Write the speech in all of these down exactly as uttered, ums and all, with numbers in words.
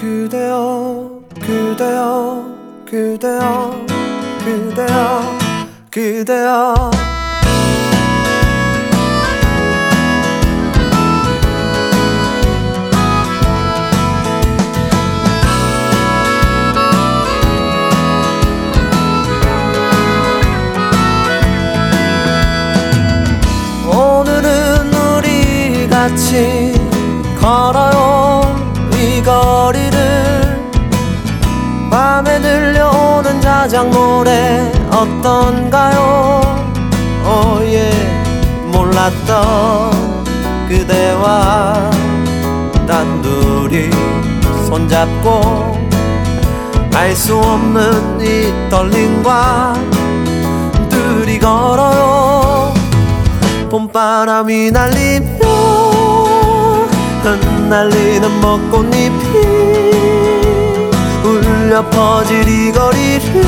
그대여 그대여 그대여 그대여 그대여 오늘은 우리 같이 걸어요 이 거리를 밤에 들려오는 자작 노래 어떤가요? 오예 몰랐던 그대와 단둘이 손잡고 알 수 없는 이 떨림과 둘이 걸어요 봄바람이 날리며 흩날리는 벚꽃잎이 울려 퍼질 이 거리를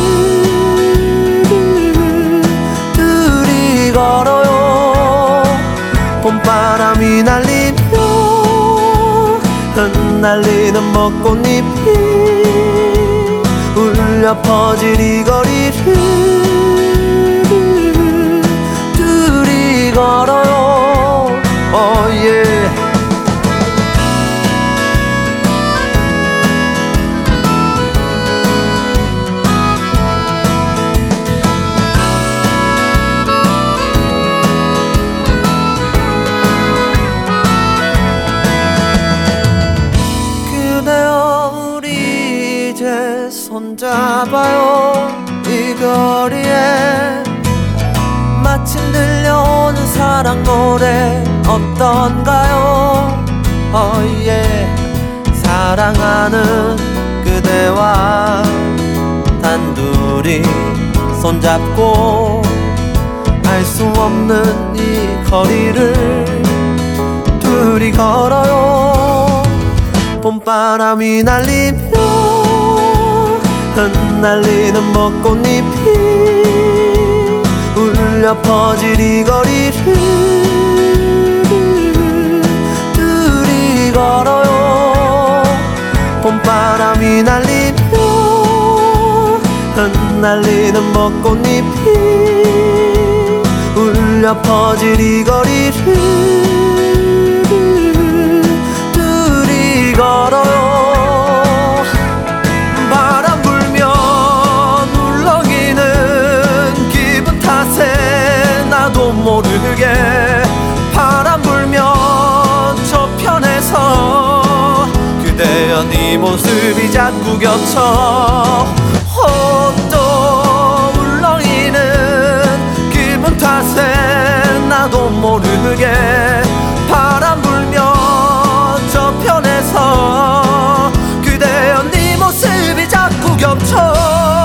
둘이 걸어요 봄바람이 날리며 흩날리는 벚꽃잎이 울려 퍼질 이 거리를 둘이 걸어요 oh yeah. 손잡아요 이 거리에 마침 들려오는 사랑 노래 어떤가요? oh yeah. 사랑하는 그대와 단둘이 손잡고 알 수 없는 이 거리를 둘이 걸어요 봄바람이 날리며 흩날리는 벚꽃잎이 울려 퍼질 이 거리를 둘이 걸어요 봄바람이 날리며 흩날리는 벚꽃잎이 울려 퍼질 이 거리를 둘이 걸어요 나도 모르게 바람 불면 저편에서 그대여 네 모습이 자꾸 겹쳐 어, 또 울렁이는 기분 탓에 나도 모르게 바람 불면 저편에서 그대여 네 모습이 자꾸 겹쳐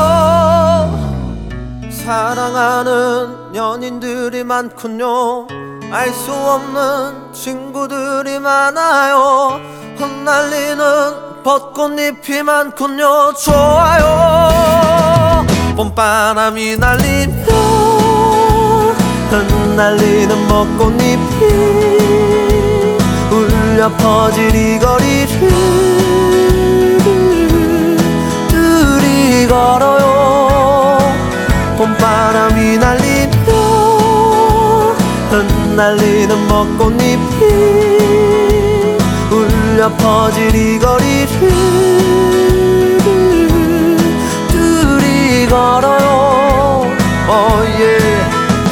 사랑하는 연인들이 많군요 알 수 없는 친구들이 많아요 흩날리는 벚꽃잎이 많군요 좋아요 봄바람이 날리며 흩날리는 벚꽃잎이 울려 퍼질 이 거리를 둘이 걸어요 봄바람이 날리며 흩날리는 벚꽃잎이 울려 퍼질 이 거리를 둘이 걸어요 oh yeah.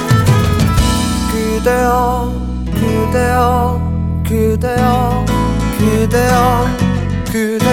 그대여 그대여 그대여 그대여 그대여